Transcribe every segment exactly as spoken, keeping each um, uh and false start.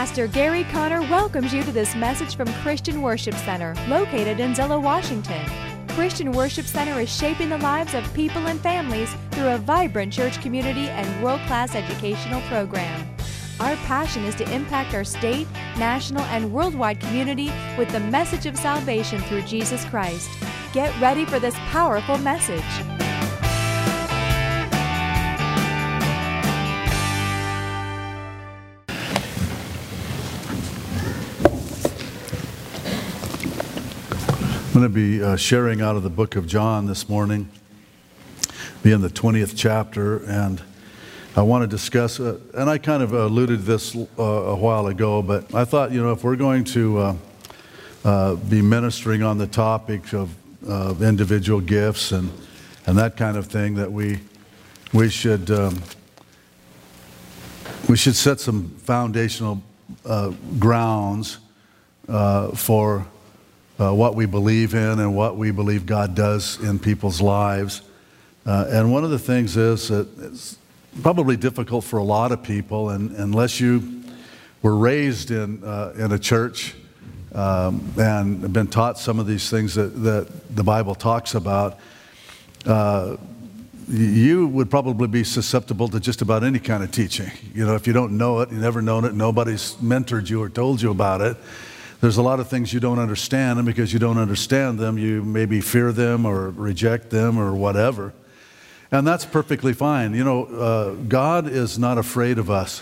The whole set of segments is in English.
Pastor Gary Conner welcomes you to this message from Christian Worship Center, located in Zillow, Washington. Christian Worship Center is shaping the lives of people and families through a vibrant church community and world-class educational program. Our passion is to impact our state, national, and worldwide community with the message of salvation through Jesus Christ. Get ready for this powerful message. I'm going to be uh, sharing out of the book of John this morning, be in the twentieth chapter, and I want to discuss, uh, and I kind of alluded to this uh, a while ago, but I thought, you know, if we're going to uh, uh, be ministering on the topic of, of individual gifts and and that kind of thing, that we we should um, we should set some foundational uh, grounds uh, for Uh, what we believe in and what we believe God does in people's lives. Uh, and one of the things is that it's probably difficult for a lot of people, and unless you were raised in uh, in a church um, and have been taught some of these things that, that the Bible talks about, uh, you would probably be susceptible to just about any kind of teaching. You know, if you don't know it, you've never known it, nobody's mentored you or told you about it, there's a lot of things you don't understand, and because you don't understand them, you maybe fear them or reject them or whatever. And that's perfectly fine. You know, uh, God is not afraid of us.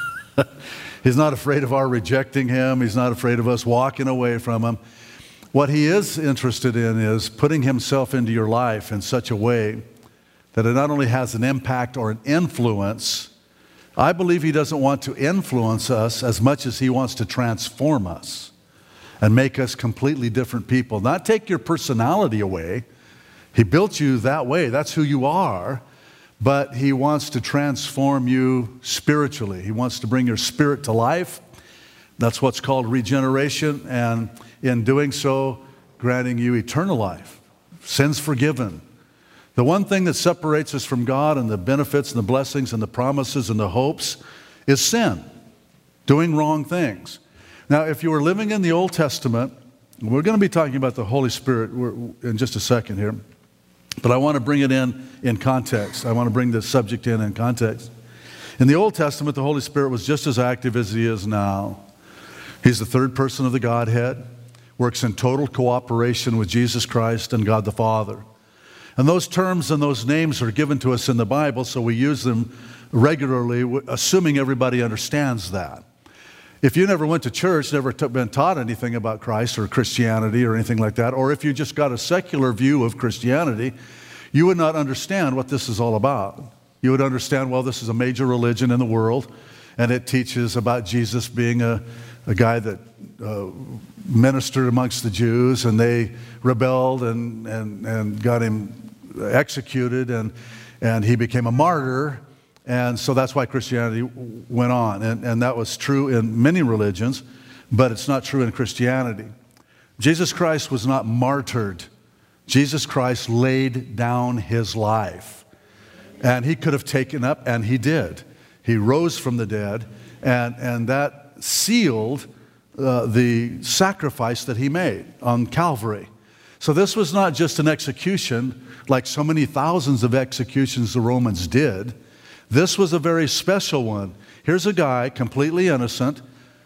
He's not afraid of our rejecting Him. He's not afraid of us walking away from Him. What He is interested in is putting Himself into your life in such a way that it not only has an impact or an influence. I believe He doesn't want to influence us as much as He wants to transform us and make us completely different people. Not take your personality away. He built you that way. That's who you are. But He wants to transform you spiritually. He wants to bring your spirit to life. That's what's called regeneration. And in doing so, granting you eternal life. Sins forgiven. The one thing that separates us from God and the benefits and the blessings and the promises and the hopes is sin. Doing wrong things. Now, if you were living in the Old Testament, we're going to be talking about the Holy Spirit in just a second here, but I want to bring it in in context. I want to bring the subject in in context. In the Old Testament, the Holy Spirit was just as active as He is now. He's the third person of the Godhead, works in total cooperation with Jesus Christ and God the Father. And those terms and those names are given to us in the Bible, so we use them regularly, assuming everybody understands that. If you never went to church, never t- been taught anything about Christ or Christianity or anything like that, or if you just got a secular view of Christianity, you would not understand what this is all about. You would understand, well, this is a major religion in the world, and it teaches about Jesus being a, a guy that uh, ministered amongst the Jews, and they rebelled and, and, and got Him executed, and, and He became a martyr. And so that's why Christianity went on. And, and that was true in many religions, but it's not true in Christianity. Jesus Christ was not martyred. Jesus Christ laid down His life. And He could have taken up, and He did. He rose from the dead, and, and that sealed uh, the sacrifice that He made on Calvary. So this was not just an execution like so many thousands of executions the Romans did. This was a very special one. Here's a guy, completely innocent,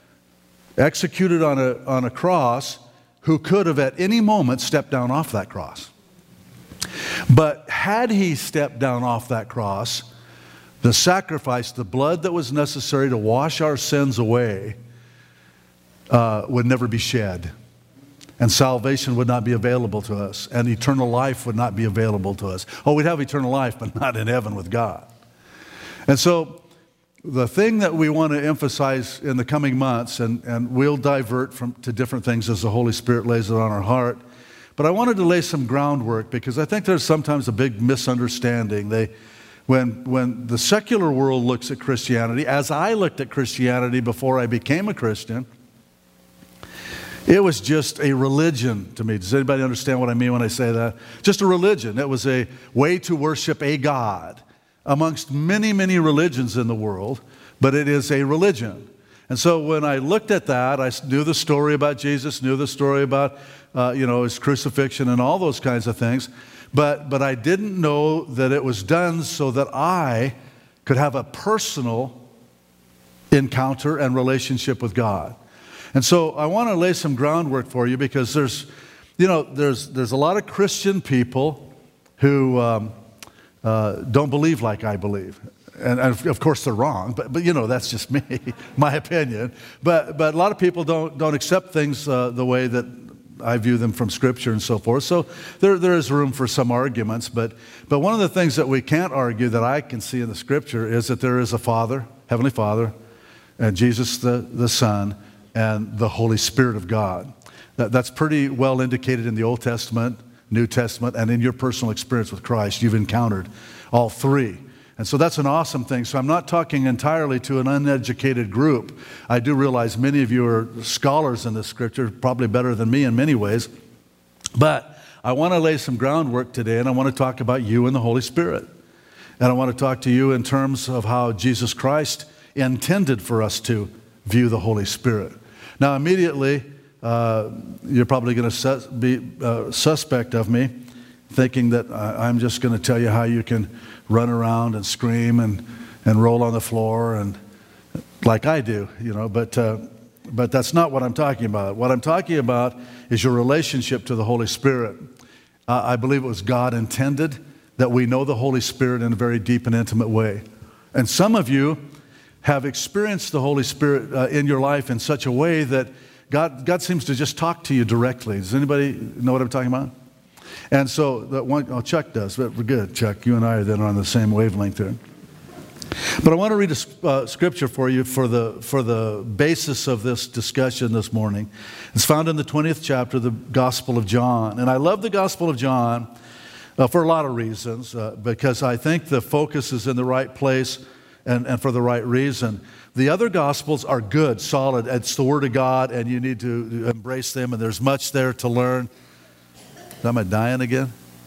executed on a, on a cross, who could have at any moment stepped down off that cross. But had he stepped down off that cross, the sacrifice, the blood that was necessary to wash our sins away, uh, would never be shed. And salvation would not be available to us. And eternal life would not be available to us. Oh, we'd have eternal life, but not in heaven with God. And so the thing that we want to emphasize in the coming months, and, and we'll divert from to different things as the Holy Spirit lays it on our heart, but I wanted to lay some groundwork because I think there's sometimes a big misunderstanding. They, when, when the secular world looks at Christianity, as I looked at Christianity before I became a Christian, it was just a religion to me. Does anybody understand what I mean when I say that? Just a religion. It was a way to worship a God amongst many, many religions in the world, but it is a religion. And so when I looked at that, I knew the story about Jesus, knew the story about, uh, you know, his crucifixion and all those kinds of things. But, but I didn't know that it was done so that I could have a personal encounter and relationship with God. And so I want to lay some groundwork for you, because there's, you know, there's, there's a lot of Christian people who um, uh, don't believe like I believe. And, and of course they're wrong, but, but you know, that's just me, my opinion. But, but a lot of people don't, don't accept things uh, the way that I view them from Scripture and so forth. So there, there is room for some arguments. But, but one of the things that we can't argue that I can see in the Scripture is that there is a Father, Heavenly Father, and Jesus the, the Son, and the Holy Spirit of God. That, that's pretty well indicated in the Old Testament, New Testament, and in your personal experience with Christ. You've encountered all three. And so that's an awesome thing. So I'm not talking entirely to an uneducated group. I do realize many of you are scholars in this Scripture, probably better than me in many ways. But I want to lay some groundwork today, and I want to talk about you and the Holy Spirit. And I want to talk to you in terms of how Jesus Christ intended for us to view the Holy Spirit. Now, immediately, uh, you're probably going to sus- be uh, suspect of me, thinking that I- I'm just going to tell you how you can run around and scream and, and roll on the floor and like I do, you know, but, uh, but that's not what I'm talking about. What I'm talking about is your relationship to the Holy Spirit. Uh, I believe it was God intended that we know the Holy Spirit in a very deep and intimate way. And some of you have experienced the Holy Spirit uh, in your life in such a way that God, God seems to just talk to you directly. Does anybody know what I'm talking about? And so, that one, oh, Chuck does, but we're good, Chuck. You and I are then on the same wavelength there. But I want to read a uh, scripture for you for the, for the basis of this discussion this morning. It's found in the twentieth chapter of the Gospel of John. And I love the Gospel of John uh, for a lot of reasons, uh, because I think the focus is in the right place and, and for the right reason. The other Gospels are good, solid. It's the Word of God, and you need to embrace them, and there's much there to learn. Am I dying again?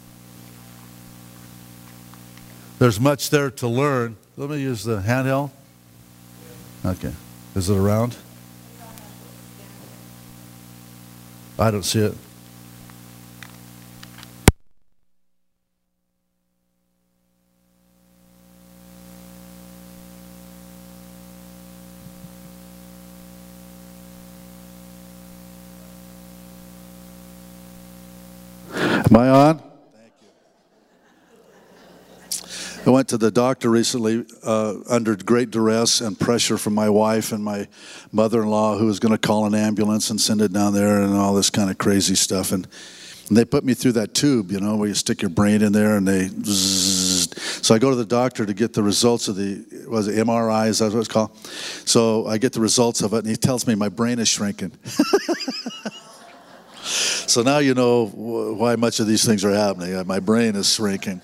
There's much there to learn. Let me use the handheld. Okay. Is it around? I don't see it. Am I on? Thank you. I went to the doctor recently uh, under great duress and pressure from my wife and my mother-in-law, who was going to call an ambulance and send it down there and all this kind of crazy stuff. And, and they put me through that tube, you know, where you stick your brain in there and they zzz. So I go to the doctor to get the results of the, was it M R I, is that what it's called? So I get the results of it, and he tells me my brain is shrinking. So now you know why much of these things are happening. My brain is shrinking.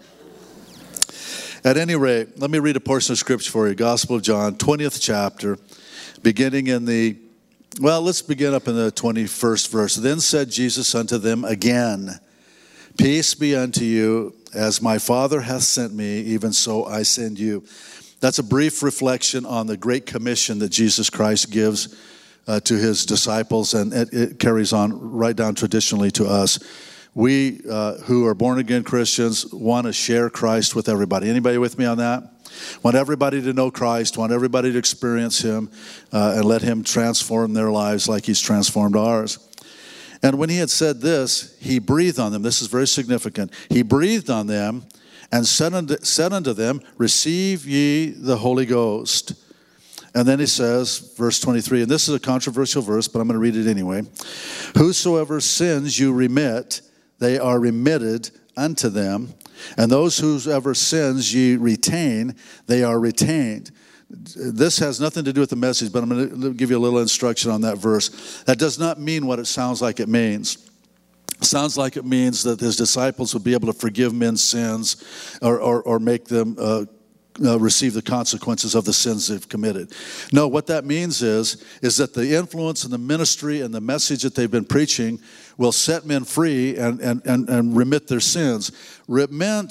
At any rate, let me read a portion of Scripture for you. Gospel of John, twentieth chapter, beginning in the, well, let's begin up in the twenty-first verse. Then said Jesus unto them again, Peace be unto you, as my Father hath sent me, even so I send you. That's a brief reflection on the great commission that Jesus Christ gives Uh, to his disciples, and it, it carries on right down traditionally to us. We uh, who are born-again Christians want to share Christ with everybody. Anybody with me on that? Want everybody to know Christ, want everybody to experience him, uh, and let him transform their lives like he's transformed ours. And when he had said this, he breathed on them. This is very significant. He breathed on them and said unto, said unto them, Receive ye the Holy Ghost. And then he says, verse twenty-three, and this is a controversial verse, but I'm going to read it anyway. Whosoever sins you remit, they are remitted unto them. And those whosoever sins ye retain, they are retained. This has nothing to do with the message, but I'm going to give you a little instruction on that verse. That does not mean what it sounds like it means. It sounds like it means that his disciples would be able to forgive men's sins or, or, or make them uh, Uh, receive the consequences of the sins they've committed. No, what that means is, is that the influence and the ministry and the message that they've been preaching will set men free and, and, and, and remit their sins. Remit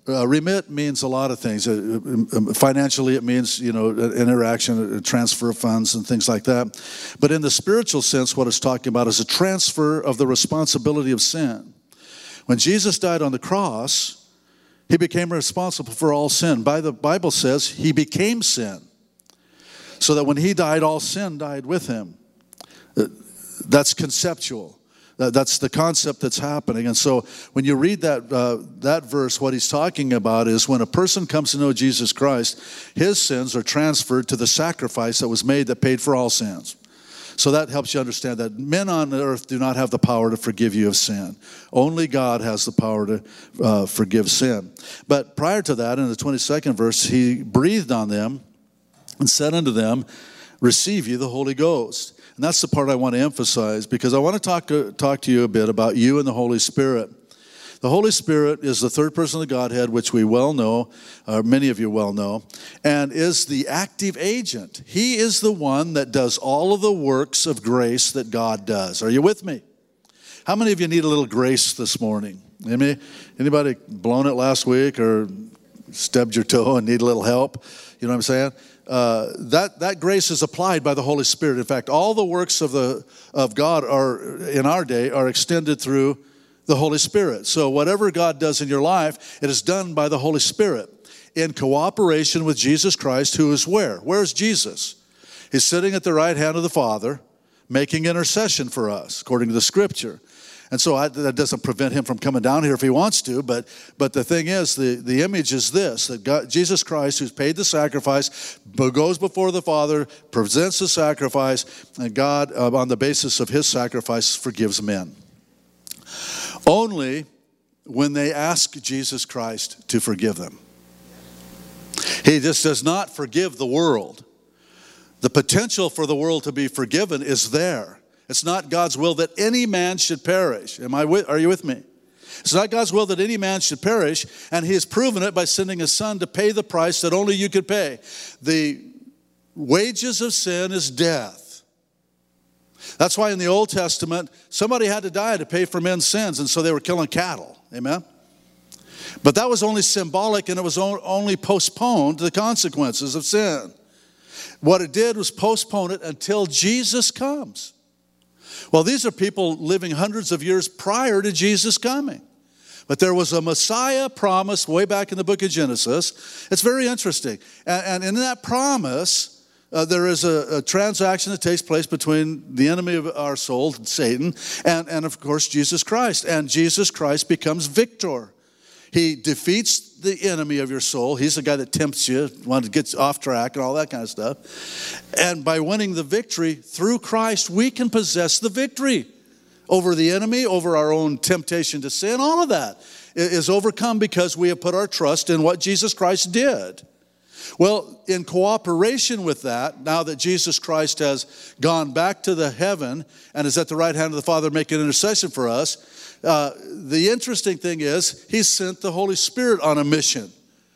Uh, remit means a lot of things. Uh, um, financially, it means, you know, an interaction, a transfer of funds and things like that. But in the spiritual sense, what it's talking about is a transfer of the responsibility of sin. When Jesus died on the cross, he became responsible for all sin. By the Bible says he became sin. So that when he died, all sin died with him. Uh, that's conceptual. That's the concept that's happening. And so when you read that uh, that verse, what he's talking about is when a person comes to know Jesus Christ, his sins are transferred to the sacrifice that was made that paid for all sins. So that helps you understand that men on earth do not have the power to forgive you of sin. Only God has the power to uh, forgive sin. But prior to that, in the twenty-second verse, he breathed on them and said unto them, receive ye the Holy Ghost. And that's the part I want to emphasize, because I want to talk to, talk to you a bit about you and the Holy Spirit. The Holy Spirit is the third person of the Godhead, which we well know, or many of you well know, and is the active agent. He is the one that does all of the works of grace that God does. Are you with me? How many of you need a little grace this morning? Anybody, anybody blown it last week or stubbed your toe and need a little help? You know what I'm saying? Uh, that, that grace is applied by the Holy Spirit. In fact, all the works of the of God are in our day are extended through the Holy Spirit. So whatever God does in your life, it is done by the Holy Spirit in cooperation with Jesus Christ, who is where? Where's Jesus? He's sitting at the right hand of the Father, making intercession for us, according to the Scripture. And so I, that doesn't prevent him from coming down here if he wants to, but but the thing is, the, the image is this, that God, Jesus Christ, who's paid the sacrifice, goes before the Father, presents the sacrifice, and God, uh, on the basis of his sacrifice, forgives men. Only when they ask Jesus Christ to forgive them. He just does not forgive the world. The potential for the world to be forgiven is there. It's not God's will that any man should perish. Am I with, are you with me? It's not God's will that any man should perish, and he has proven it by sending his son to pay the price that only you could pay. The wages of sin is death. That's why in the Old Testament, somebody had to die to pay for men's sins, and so they were killing cattle. Amen? But that was only symbolic, and it was only postponed the consequences of sin. What it did was postpone it until Jesus comes. Well, these are people living hundreds of years prior to Jesus coming. But there was a Messiah promised way back in the book of Genesis. It's very interesting. And, and in that promise, uh, there is a, a transaction that takes place between the enemy of our soul, Satan, and, and of course, Jesus Christ. And Jesus Christ becomes victor. He defeats the enemy of your soul. He's the guy that tempts you, wants to get off track and all that kind of stuff. And by winning the victory through Christ, we can possess the victory over the enemy, over our own temptation to sin. All of that is overcome because we have put our trust in what Jesus Christ did. Well, in cooperation with that, now that Jesus Christ has gone back to the heaven and is at the right hand of the Father making intercession for us, Uh, the interesting thing is, he sent the Holy Spirit on a mission.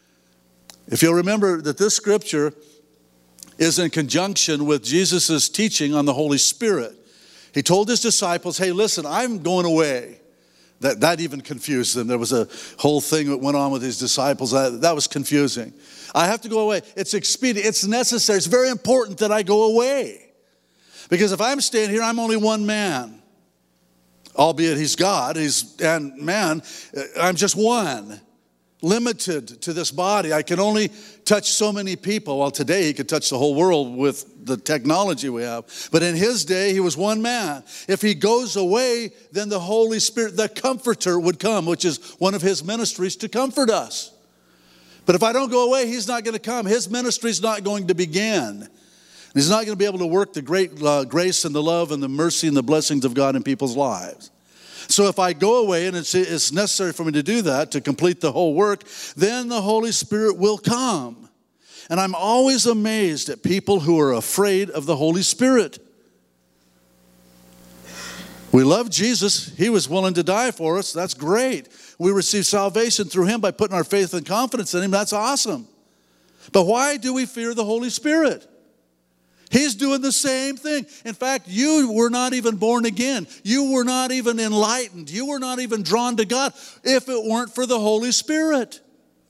If you'll remember that this scripture is in conjunction with Jesus' teaching on the Holy Spirit. He told his disciples, hey, listen, I'm going away. That, that even confused them. There was a whole thing that went on with his disciples. That, that was confusing. I have to go away. It's expedient. It's necessary. It's very important that I go away. Because if I'm staying here, I'm only one man. Albeit he's God, he's, and man, I'm just one, limited to this body. I can only touch so many people. Well, today he could touch the whole world with the technology we have. But in his day, he was one man. If he goes away, then the Holy Spirit, the Comforter, would come, which is one of his ministries to comfort us. But if I don't go away, he's not going to come. His ministry is not going to begin. He's not going to be able to work the great uh, grace and the love and the mercy and the blessings of God in people's lives. So if I go away, and it's, it's necessary for me to do that, to complete the whole work, then the Holy Spirit will come. And I'm always amazed at people who are afraid of the Holy Spirit. We love Jesus. He was willing to die for us. That's great. We receive salvation through him by putting our faith and confidence in him. That's awesome. But why do we fear the Holy Spirit? He's doing the same thing. In fact, you were not even born again. You were not even enlightened. You were not even drawn to God if it weren't for the Holy Spirit.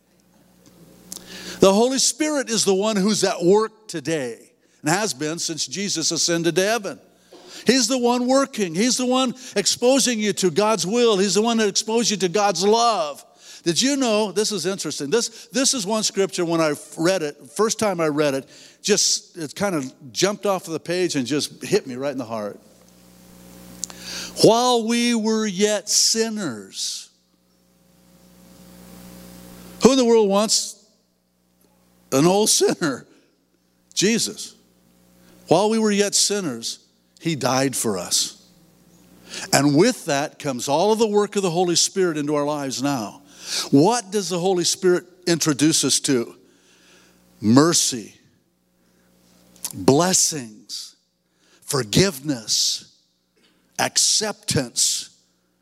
The Holy Spirit is the one who's at work today and has been since Jesus ascended to heaven. He's the one working. He's the one exposing you to God's will. He's the one that exposed you to God's love. Did you know, this is interesting, this, this is one scripture when I read it, first time I read it, just it kind of jumped off of the page and just hit me right in the heart. While we were yet sinners. Who in the world wants an old sinner? Jesus. While we were yet sinners, he died for us. And with that comes all of the work of the Holy Spirit into our lives now. What does the Holy Spirit introduce us to? Mercy, blessings, forgiveness, acceptance.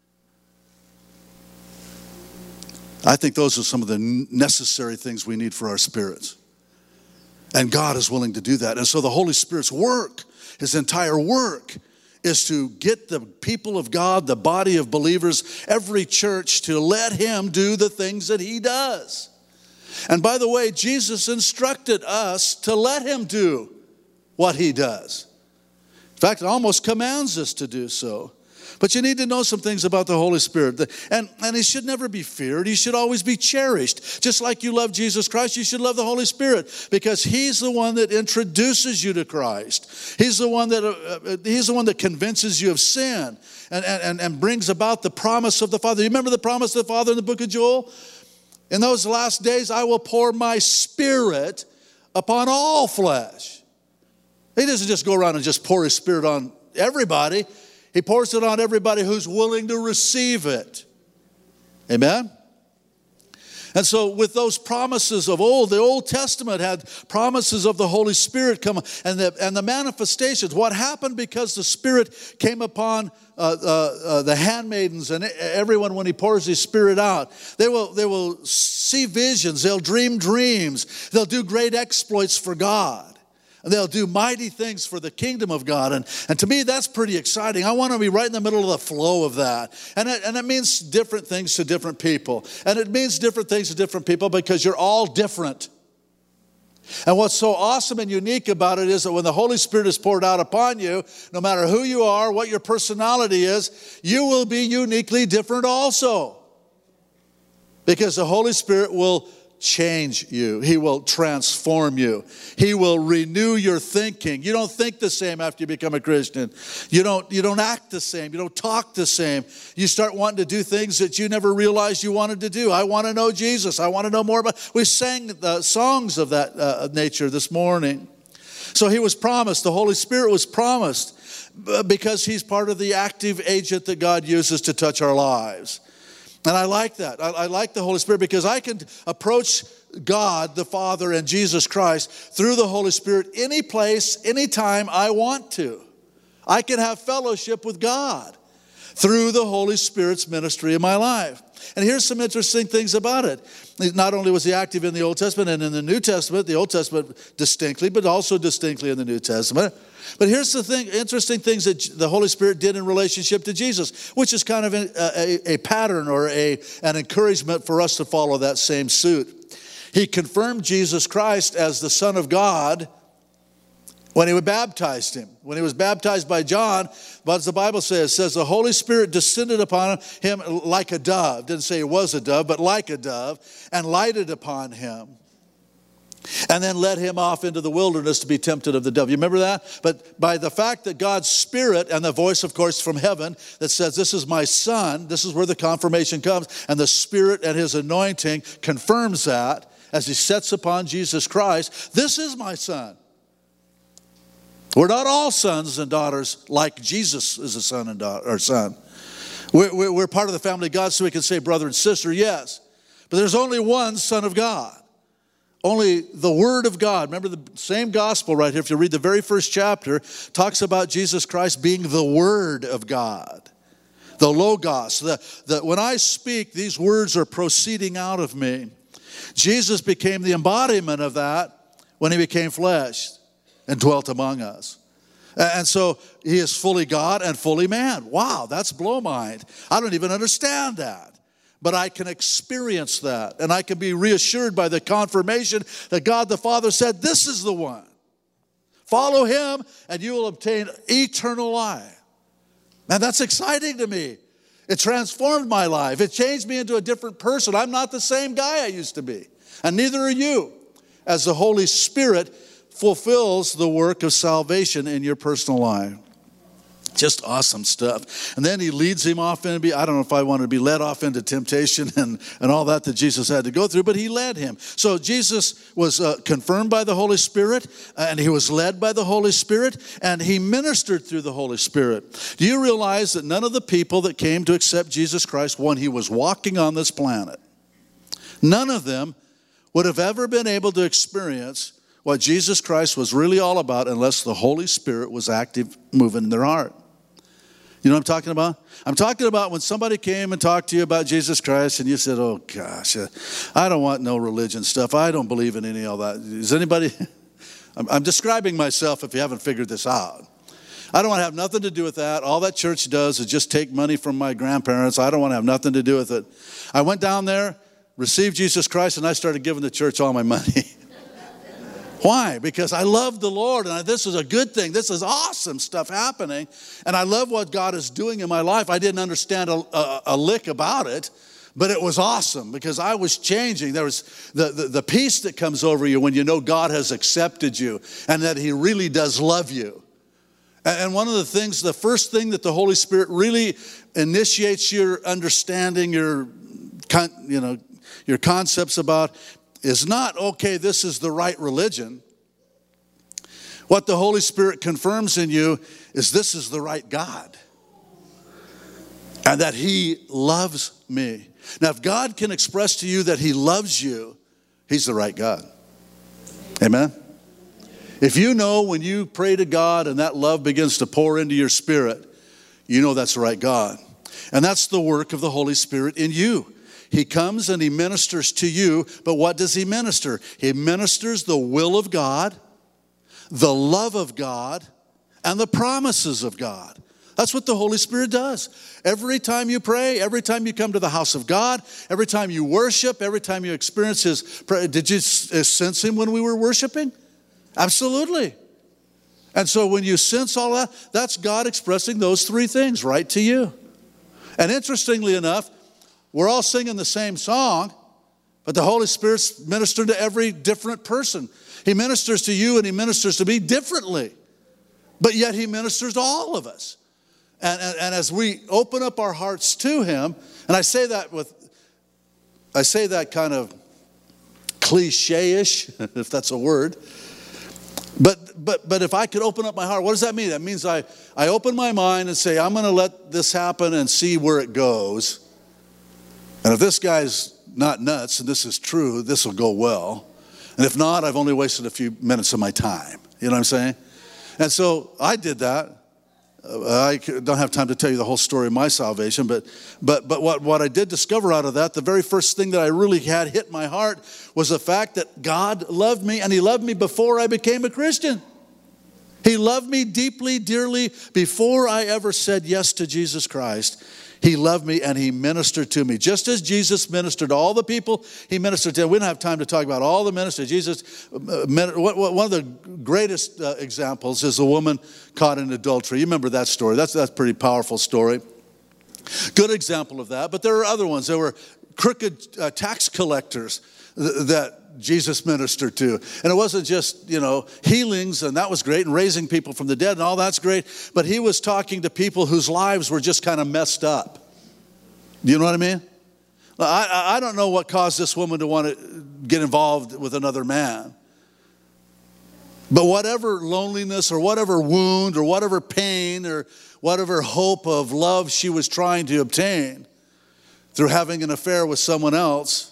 I think those are some of the necessary things we need for our spirits. And God is willing to do that. And so the Holy Spirit's work, his entire work, is to get the people of God, the body of believers, every church, to let him do the things that he does. And by the way, Jesus instructed us to let him do what he does. In fact, it almost commands us to do so. But you need to know some things about the Holy Spirit. And, and he should never be feared. He should always be cherished. Just like you love Jesus Christ, you should love the Holy Spirit, because he's the one that introduces you to Christ. He's the one that, uh, he's the one that convinces you of sin and, and, and brings about the promise of the Father. You remember the promise of the Father in the book of Joel? In those last days, I will pour my Spirit upon all flesh. He doesn't just go around and just pour his Spirit on everybody. He pours it on everybody who's willing to receive it. Amen? And so with those promises of old, the Old Testament had promises of the Holy Spirit come, and the, and the manifestations. What happened because the Spirit came upon uh, uh, uh, the handmaidens and everyone when he pours his Spirit out? They will, they will see visions. They'll dream dreams. They'll do great exploits for God. And they'll do mighty things for the kingdom of God. And, and to me, that's pretty exciting. I want to be right in the middle of the flow of that. And it, and it means different things to different people. And it means different things to different people because you're all different. And what's so awesome and unique about it is that when the Holy Spirit is poured out upon you, no matter who you are, what your personality is, you will be uniquely different also. Because the Holy Spirit will change you. He will transform you. He will renew your thinking. You don't think the same after you become a Christian. You don't, you don't act the same. You don't talk the same. You start wanting to do things that you never realized you wanted to do. I want to know Jesus. I want to know more about. We sang the songs of that uh, nature this morning. So he was promised. The Holy Spirit was promised because he's part of the active agent that God uses to touch our lives. And I like that. I, I like the Holy Spirit because I can approach God, the Father, and Jesus Christ through the Holy Spirit any place, anytime I want to. I can have fellowship with God through the Holy Spirit's ministry in my life. And here's some interesting things about it. Not only was he active in the Old Testament and in the New Testament, the Old Testament distinctly, but also distinctly in the New Testament. But here's the thing, interesting things that the Holy Spirit did in relationship to Jesus, which is kind of a, a, a pattern or a, an encouragement for us to follow that same suit. He confirmed Jesus Christ as the Son of God when he baptized him. When he was baptized by John, what does the Bible say? It says the Holy Spirit descended upon him like a dove. Didn't say it was a dove, but like a dove, and lighted upon him. And then led him off into the wilderness to be tempted of the devil. You remember that? But by the fact that God's Spirit and the voice, of course, from heaven that says, this is my Son, this is where the confirmation comes. And the Spirit and his anointing confirms that as he sets upon Jesus Christ. This is my Son. We're not all sons and daughters like Jesus is a son and daughter, or son. We're, we're, we're part of the family of God, so we can say brother and sister, yes. But there's only one Son of God. Only the Word of God. Remember the same gospel right here, if you read the very first chapter, talks about Jesus Christ being the Word of God. The Logos. The, the, when I speak, these words are proceeding out of me. Jesus became the embodiment of that when he became flesh and dwelt among us. And so he is fully God and fully man. Wow, that's blow mind. I don't even understand that. but I can experience that. And I can be reassured by the confirmation that God the Father said, this is the one. Follow him and you will obtain eternal life. Man, that's exciting to me. It transformed my life. It changed me into a different person. I'm not the same guy I used to be. And neither are you, as the Holy Spirit fulfills the work of salvation in your personal life. Just awesome stuff. And then he leads him off into, I don't know if I wanted to be led off into temptation and, and all that that Jesus had to go through, but he led him. So Jesus was uh, confirmed by the Holy Spirit, and he was led by the Holy Spirit, and he ministered through the Holy Spirit. Do you realize that none of the people that came to accept Jesus Christ when he was walking on this planet, none of them would have ever been able to experience what Jesus Christ was really all about unless the Holy Spirit was active, moving in their heart. You know what I'm talking about? I'm talking about when somebody came and talked to you about Jesus Christ and you said, oh gosh, I don't want no religion stuff. I don't believe in any of all that. Is anybody, I'm describing myself if you haven't figured this out. I don't want to have nothing to do with that. All that church does is just take money from my grandparents. I don't want to have nothing to do with it. I went down there, received Jesus Christ, and I started giving the church all my money. Why? Because I love the Lord, and this is a good thing. This is awesome stuff happening, and I love what God is doing in my life. I didn't understand a, a, a lick about it, but it was awesome because I was changing. There was the, the, the peace that comes over you when you know God has accepted you and that he really does love you. And, and one of the things, the first thing that the Holy Spirit really initiates your understanding, your, you know, your concepts about is not, okay, this is the right religion. What the Holy Spirit confirms in you is this is the right God. And that he loves me. Now, if God can express to you that he loves you, he's the right God. Amen? If you know when you pray to God and that love begins to pour into your spirit, you know that's the right God. And that's the work of the Holy Spirit in you. He comes and he ministers to you, but what does he minister? He ministers the will of God, the love of God, and the promises of God. That's what the Holy Spirit does. Every time you pray, every time you come to the house of God, every time you worship, every time you experience his prayer. Did you sense him when we were worshiping? Absolutely. And so when you sense all that, that's God expressing those three things right to you. And interestingly enough, we're all singing the same song, but the Holy Spirit's ministered to every different person. He ministers to you and he ministers to me differently, but yet he ministers to all of us. And, and, and as we open up our hearts to him, and I say that with, I say that kind of cliche-ish, if that's a word, but, but, but if I could open up my heart, what does that mean? That means I, I open my mind and say, I'm going to let this happen and see where it goes. And if this guy's not nuts and this is true, this will go well. And if not, I've only wasted a few minutes of my time. You know what I'm saying? And so I did that. I don't have time to tell you the whole story of my salvation, but but but what, what I did discover out of that, the very first thing that I really had hit my heart was the fact that God loved me, and he loved me before I became a Christian. He loved me deeply, dearly before I ever said yes to Jesus Christ. He loved me and he ministered to me. Just as Jesus ministered to all the people, he ministered to them. We don't have time to talk about all the ministers. Jesus, one of the greatest examples is the woman caught in adultery. You remember that story. That's, that's a pretty powerful story. Good example of that. But there are other ones. There were crooked uh, tax collectors th- that Jesus ministered to. And it wasn't just, you know, healings, and that was great, and raising people from the dead, and all that's great. But he was talking to people whose lives were just kind of messed up. Do you know what I mean? I, I don't know what caused this woman to want to get involved with another man. But whatever loneliness or whatever wound or whatever pain or whatever hope of love she was trying to obtain through having an affair with someone else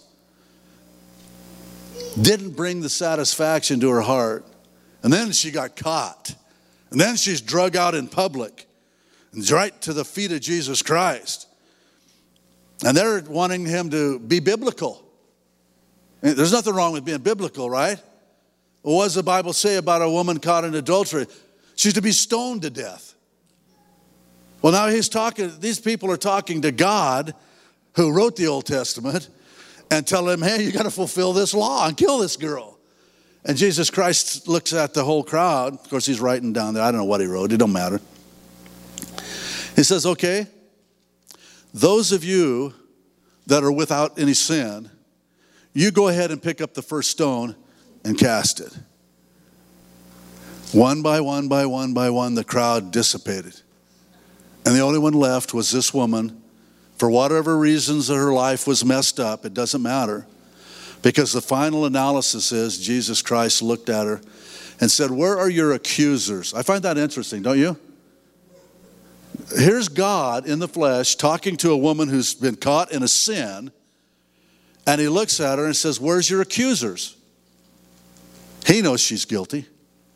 didn't bring the satisfaction to her heart. And then she got caught. And then she's drug out in public and right to the feet of Jesus Christ. And they're wanting him to be biblical. And there's nothing wrong with being biblical, right? What does the Bible say about a woman caught in adultery? She's to be stoned to death. Well, now he's talking, these people are talking to God, who wrote the Old Testament and tell him, hey, you got to fulfill this law and kill this girl. And Jesus Christ looks at the whole crowd. Of course, he's writing down there. I don't know what he wrote. It don't matter. He says, okay, those of you that are without any sin, you go ahead and pick up the first stone and cast it. One by one by one by one, the crowd dissipated. And the only one left was this woman. For whatever reasons her life was messed up, it doesn't matter. Because the final analysis is Jesus Christ looked at her and said, where are your accusers? I find that interesting, don't you? Here's God in the flesh talking to a woman who's been caught in a sin. And he looks at her and says, where's your accusers? He knows she's guilty.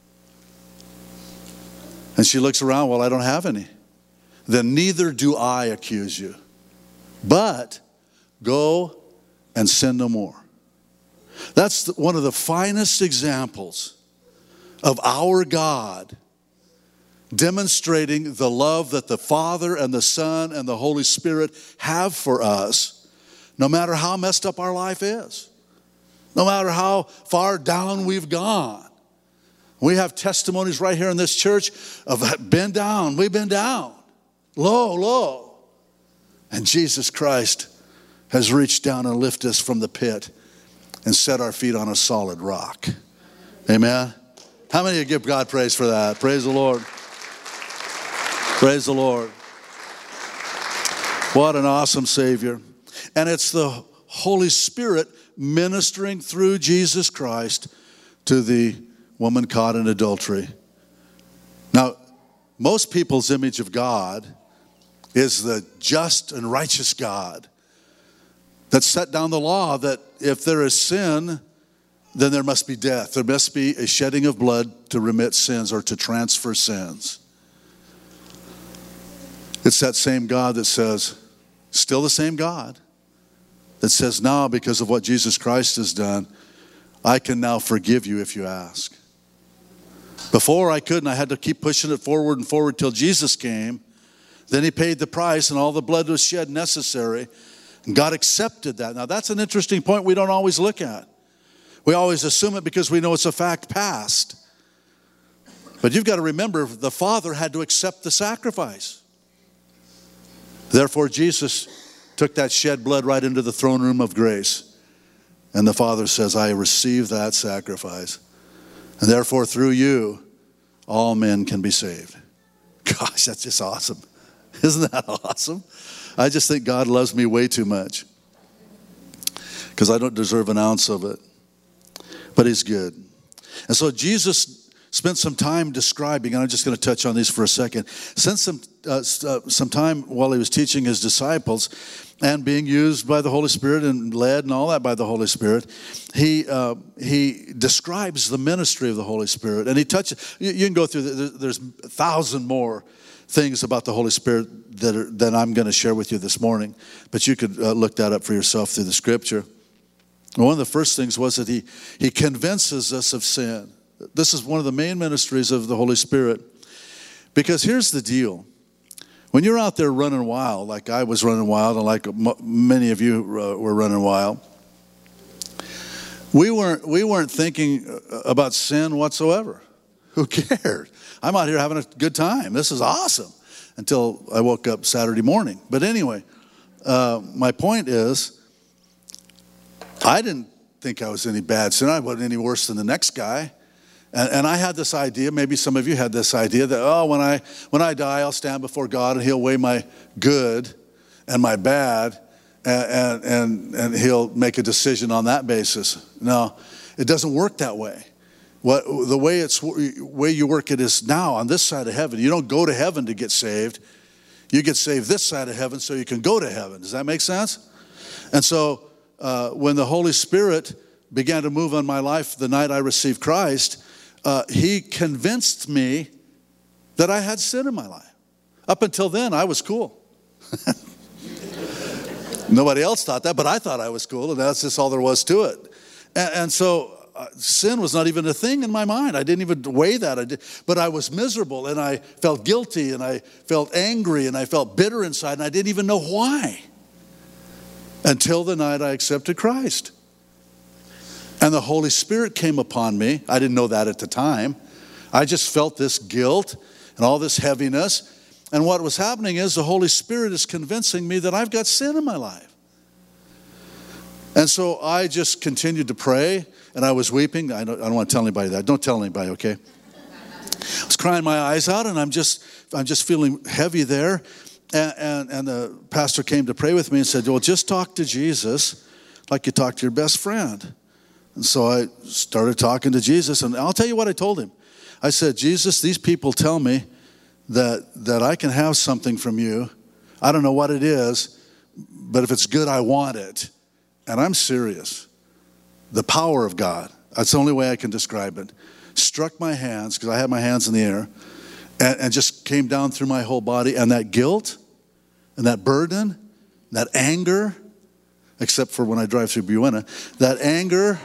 And she looks around, well, I don't have any. Then neither do I accuse you. But go and sin no more. That's one of the finest examples of our God demonstrating the love that the Father and the Son and the Holy Spirit have for us, no matter how messed up our life is, no matter how far down we've gone. We have testimonies right here in this church of been down, we've been down, low, low. And Jesus Christ has reached down and lifted us from the pit and set our feet on a solid rock. Amen? How many of you give God praise for that? Praise the Lord. Praise the Lord. What an awesome Savior. And it's the Holy Spirit ministering through Jesus Christ to the woman caught in adultery. Now, most people's image of God is the just and righteous God that set down the law that if there is sin, then there must be death. There must be a shedding of blood to remit sins or to transfer sins. It's that same God that says, still the same God, that says now because of what Jesus Christ has done, I can now forgive you if you ask. Before I couldn't, I had to keep pushing it forward and forward till Jesus came. Then he paid the price and all the blood was shed necessary. And God accepted that. Now that's an interesting point we don't always look at. We always assume it because we know it's a fact past. But you've got to remember, the Father had to accept the sacrifice. Therefore, Jesus took that shed blood right into the throne room of grace. And the Father says, I receive that sacrifice. And therefore, through you, all men can be saved. Gosh, that's just awesome. Isn't that awesome? I just think God loves me way too much because I don't deserve an ounce of it. But he's good. And so Jesus spent some time describing, and I'm just going to touch on these for a second, spent some, uh, uh, some time while he was teaching his disciples and being used by the Holy Spirit and led and all that by the Holy Spirit. He uh, he describes the ministry of the Holy Spirit. And he touches, you, you can go through, the, there's a thousand more things about the Holy Spirit that, are, that I'm going to share with you this morning. But you could uh, look that up for yourself through the Scripture. One of the first things was that he, he convinces us of sin. This is one of the main ministries of the Holy Spirit. Because here's the deal. When you're out there running wild, like I was running wild and like m- many of you uh, were running wild, we weren't, we weren't thinking about sin whatsoever. Who cared? I'm out here having a good time. This is awesome. Until I woke up Saturday morning. But anyway, uh, my point is, I didn't think I was any bad sin. I wasn't any worse than the next guy. And, and I had this idea, maybe some of you had this idea that, oh, when I when I die, I'll stand before God and he'll weigh my good and my bad and, and, and he'll make a decision on that basis. No, it doesn't work that way. What, the way it's way you work it is now on this side of heaven. You don't go to heaven to get saved. You get saved this side of heaven so you can go to heaven. Does that make sense? And so uh, when the Holy Spirit began to move on my life the night I received Christ, uh, he convinced me that I had sin in my life. Up until then, I was cool. Nobody else thought that, but I thought I was cool, and that's just all there was to it. And, and so uh, sin was not even a thing in my mind. I didn't even weigh that. I did, but I was miserable, and I felt guilty, and I felt angry, and I felt bitter inside, and I didn't even know why. until the night I accepted Christ. And the Holy Spirit came upon me. I didn't know that at the time. I just felt this guilt and all this heaviness. And what was happening is the Holy Spirit is convincing me that I've got sin in my life. And so I just continued to pray, and I was weeping. I don't, I don't want to tell anybody that. Don't tell anybody, okay? I was crying my eyes out, and I'm just I'm just feeling heavy there. And, and, and the pastor came to pray with me and said, well, just talk to Jesus like you talk to your best friend. And so I started talking to Jesus, and I'll tell you what I told him. I said, Jesus, these people tell me that that I can have something from you. I don't know what it is, but if it's good, I want it. And I'm serious. The power of God, that's the only way I can describe it, struck my hands, because I had my hands in the air, and, and just came down through my whole body. And that guilt, and that burden, that anger, except for when I drive through Buena, that anger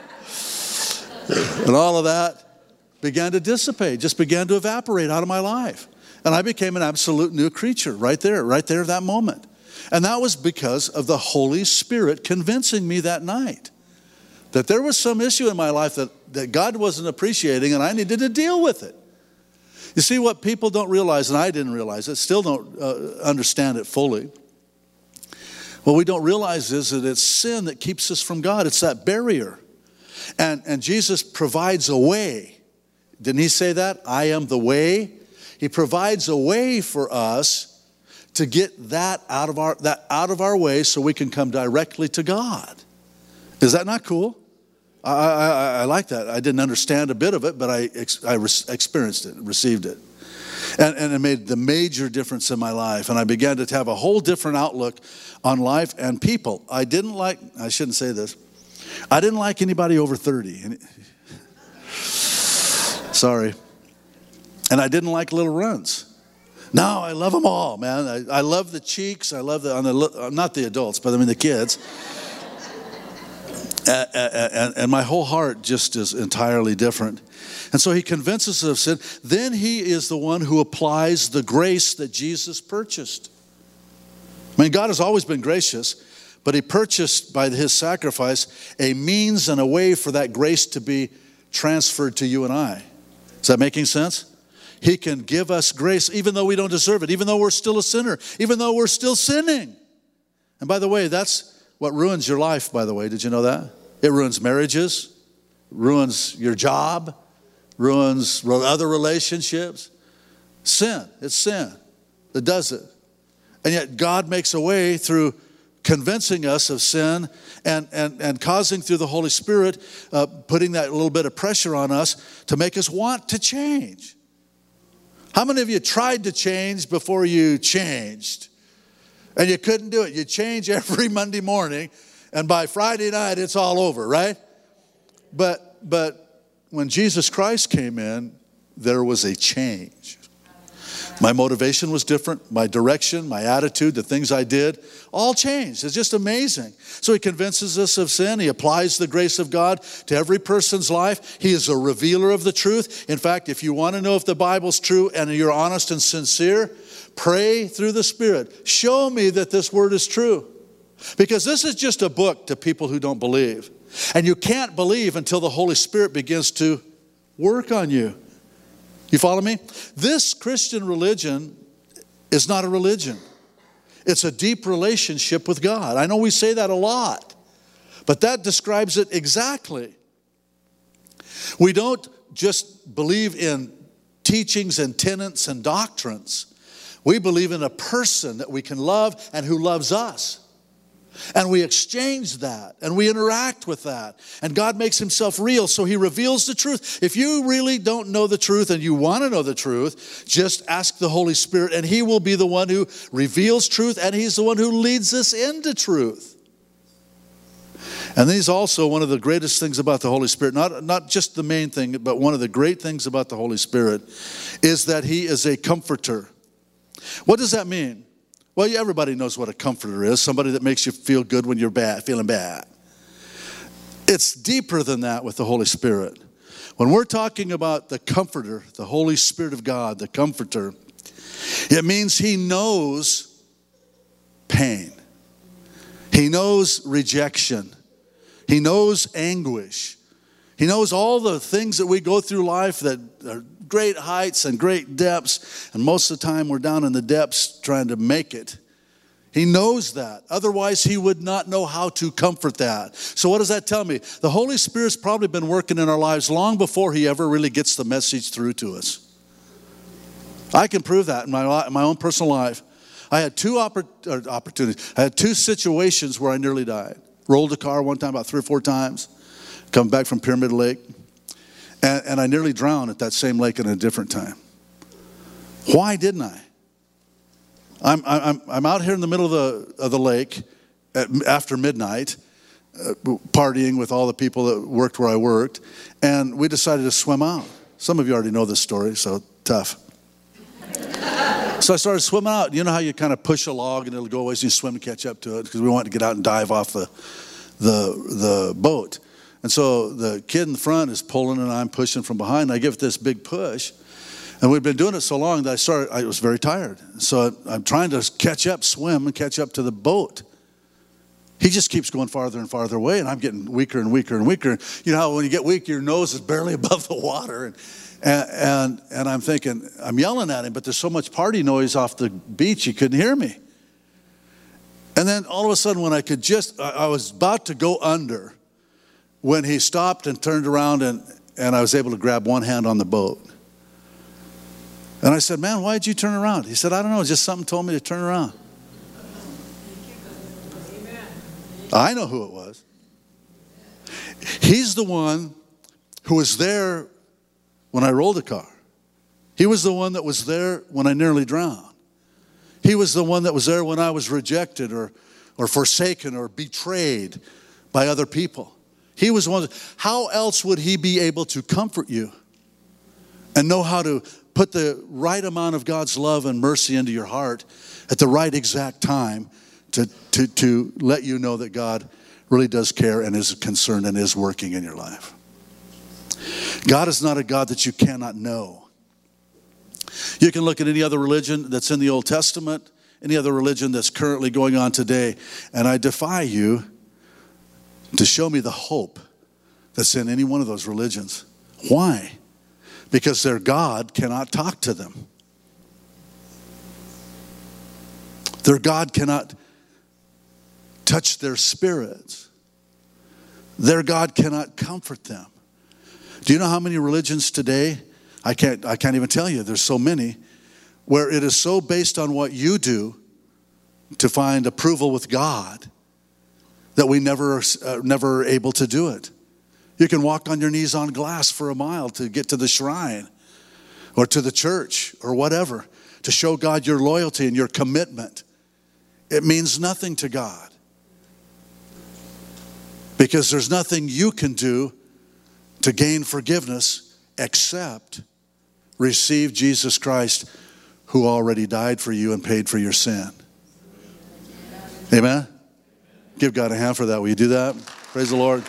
and all of that began to dissipate, just began to evaporate out of my life. And I became an absolute new creature right there, right there, that moment. And that was because of the Holy Spirit convincing me that night that there was some issue in my life that, that God wasn't appreciating, and I needed to deal with it. You see, what people don't realize, and I didn't realize it, still don't uh, understand it fully. What we don't realize is that it's sin that keeps us from God. It's that barrier. And, and Jesus provides a way. Didn't he say that? I am the way. He provides a way for us to get that out of our that out of our way so we can come directly to God. Is that not cool? I, I, I like that. I didn't understand a bit of it, but I, ex, I re- experienced it, received it. And, and it made the major difference in my life. And I began to have a whole different outlook on life and people. I didn't like, I shouldn't say this, I didn't like anybody over thirty. Sorry. And I didn't like little runs. No, I love them all, man. I, I love the cheeks. I love the, on the, not the adults, but I mean the kids. and, and, and my whole heart just is entirely different. And so he convinces us of sin. Then he is the one who applies the grace that Jesus purchased. I mean, God has always been gracious, but he purchased by his sacrifice a means and a way for that grace to be transferred to you and I. Is that making sense? He can give us grace even though we don't deserve it, even though we're still a sinner, even though we're still sinning. And by the way, that's what ruins your life, by the way. Did you know that? It ruins marriages, ruins your job, ruins other relationships. Sin. It's sin that does it. And yet God makes a way through convincing us of sin and, and, and causing through the Holy Spirit, uh, putting that little bit of pressure on us to make us want to change. How many of you tried to change before you changed? And you couldn't do it. You change every Monday morning, and by Friday night, it's all over, right? But, but when Jesus Christ came in, there was a change. My motivation was different. My direction, my attitude, the things I did, all changed. It's just amazing. So he convinces us of sin. He applies the grace of God to every person's life. He is a revealer of the truth. In fact, if you want to know if the Bible's true and you're honest and sincere, pray through the Spirit. Show me that this word is true. Because this is just a book to people who don't believe. And you can't believe until the Holy Spirit begins to work on you. You follow me? This Christian religion is not a religion. It's a deep relationship with God. I know we say that a lot, but that describes it exactly. We don't just believe in teachings and tenets and doctrines. We believe in a person that we can love and who loves us. And we exchange that, and we interact with that. And God makes himself real, so he reveals the truth. If you really don't know the truth and you want to know the truth, just ask the Holy Spirit, and he will be the one who reveals truth, and he's the one who leads us into truth. And he's also one of the greatest things about the Holy Spirit, not, not just the main thing, but one of the great things about the Holy Spirit is that he is a comforter. What does that mean? Well, everybody knows what a comforter is, somebody that makes you feel good when you're bad, feeling bad. It's deeper than that with the Holy Spirit. When we're talking about the comforter, the Holy Spirit of God, the comforter, it means he knows pain. He knows rejection. He knows anguish. He knows all the things that we go through life that are great heights and great depths. And most of the time we're down in the depths trying to make it. He knows that. Otherwise, he would not know how to comfort that. So what does that tell me? The Holy Spirit's probably been working in our lives long before he ever really gets the message through to us. I can prove that in my, in my own personal life. I had two oppor- opportunities. I had two situations where I nearly died. Rolled a car one time about three or four times. Coming back from Pyramid Lake. And, and I nearly drowned at that same lake at a different time. Why didn't I? I'm, I'm, I'm out here in the middle of the, of the lake at, after midnight, uh, partying with all the people that worked where I worked, and we decided to swim out. Some of you already know this story, so tough. So I started swimming out. You know how you kind of push a log and it'll go away, so you swim to catch up to it, because we wanted to get out and dive off the, the, the boat. And so the kid in the front is pulling and I'm pushing from behind. I give it this big push. And we've been doing it so long that I started, I was very tired. So I'm trying to catch up, swim, and catch up to the boat. He just keeps going farther and farther away, and I'm getting weaker and weaker and weaker. You know how when you get weak, your nose is barely above the water. And, and, and, and I'm thinking, I'm yelling at him, but there's so much party noise off the beach, he couldn't hear me. And then all of a sudden, when I could just, I, I was about to go under, when he stopped and turned around, and, and I was able to grab one hand on the boat. And I said, man, why did you turn around? He said, I don't know, just something told me to turn around. Amen. I know who it was. He's the one who was there when I rolled the car. He was the one that was there when I nearly drowned. He was the one that was there when I was rejected or, or forsaken or betrayed by other people. He was one. How else would he be able to comfort you and know how to put the right amount of God's love and mercy into your heart at the right exact time to, to, to let you know that God really does care and is concerned and is working in your life. God is not a God that you cannot know. You can look at any other religion that's in the Old Testament, any other religion that's currently going on today, and I defy you to show me the hope that's in any one of those religions. Why? Because their God cannot talk to them. Their God cannot touch their spirits. Their God cannot comfort them. Do you know how many religions today, I can't, I can't even tell you, there's so many, where it is so based on what you do to find approval with God that we never are uh, never able to do it. You can walk on your knees on glass for a mile to get to the shrine or to the church or whatever, to show God your loyalty and your commitment. It means nothing to God because there's nothing you can do to gain forgiveness except receive Jesus Christ, who already died for you and paid for your sin. Amen? Give God a hand for that. Will you do that? Praise the Lord.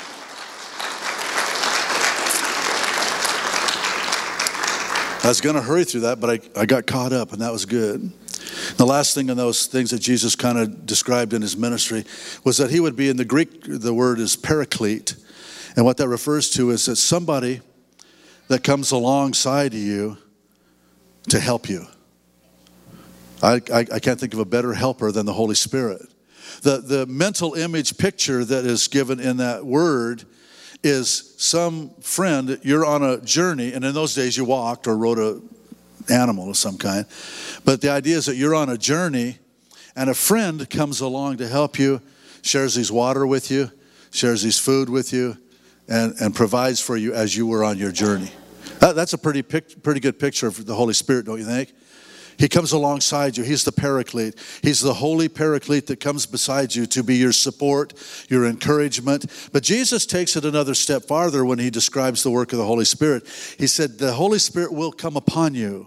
I was going to hurry through that, but I, I got caught up, and that was good. The last thing in those things that Jesus kind of described in his ministry was that he would be, in the Greek, the word is paraclete. And what that refers to is that somebody that comes alongside of you to help you. I, I, I can't think of a better helper than the Holy Spirit. The, the mental image picture that is given in that word is some friend, you're on a journey, and in those days you walked or rode an animal of some kind. But the idea is that you're on a journey, and a friend comes along to help you, shares his water with you, shares his food with you, and, and provides for you as you were on your journey. That, that's a pretty, pic, pretty good picture of the Holy Spirit, don't you think? He comes alongside you. He's the paraclete. He's the holy paraclete that comes beside you to be your support, your encouragement. But Jesus takes it another step farther when he describes the work of the Holy Spirit. He said, the Holy Spirit will come upon you,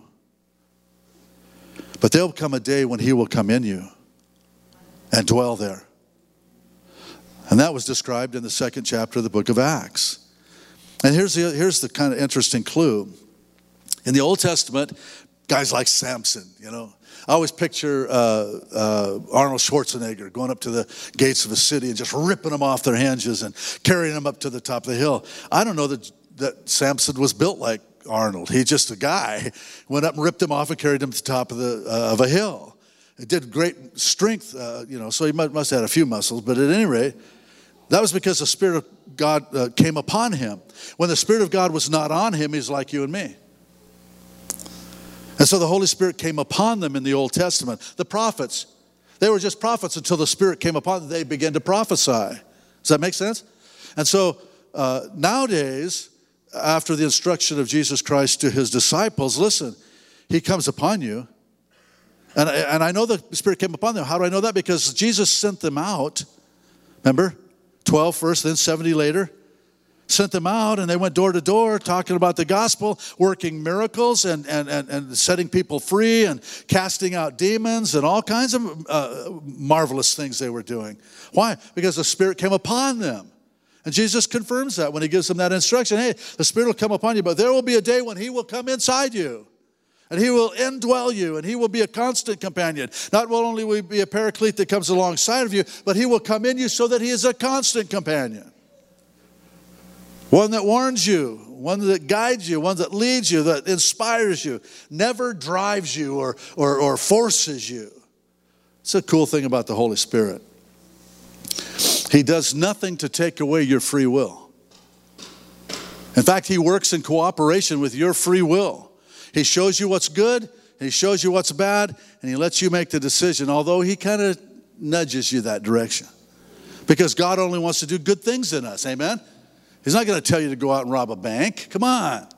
but there'll come a day when he will come in you and dwell there. And that was described in the second chapter of the book of Acts. And here's the, here's the kind of interesting clue. In the Old Testament, Guys like Samson, you know. I always picture uh, uh, Arnold Schwarzenegger going up to the gates of a city and just ripping them off their hinges and carrying them up to the top of the hill. I don't know that, that Samson was built like Arnold. He's just a guy. Went up and ripped him off and carried him to the top of, the, uh, of a hill. It did great strength, uh, you know, so he must, must have had a few muscles. But at any rate, that was because the Spirit of God uh, came upon him. When the Spirit of God was not on him, he's like you and me. And so the Holy Spirit came upon them in the Old Testament. The prophets, they were just prophets until the Spirit came upon them. They began to prophesy. Does that make sense? And so uh, nowadays, after the instruction of Jesus Christ to his disciples, listen, he comes upon you. And, and I know the Spirit came upon them. How do I know that? Because Jesus sent them out. Remember? twelve first, then seventy later. Sent them out, and they went door to door talking about the gospel, working miracles and, and, and, and setting people free and casting out demons and all kinds of uh, marvelous things they were doing. Why? Because the Spirit came upon them. And Jesus confirms that when he gives them that instruction. Hey, the Spirit will come upon you, but there will be a day when he will come inside you. And he will indwell you, and he will be a constant companion. Not only will he be a paraclete that comes alongside of you, but he will come in you so that he is a constant companion. One that warns you, one that guides you, one that leads you, that inspires you, never drives you or, or, or forces you. It's a cool thing about the Holy Spirit. He does nothing to take away your free will. In fact, he works in cooperation with your free will. He shows you what's good, he shows you what's bad, and he lets you make the decision, although he kind of nudges you that direction. Because God only wants to do good things in us, amen? He's not going to tell you to go out and rob a bank. Come on.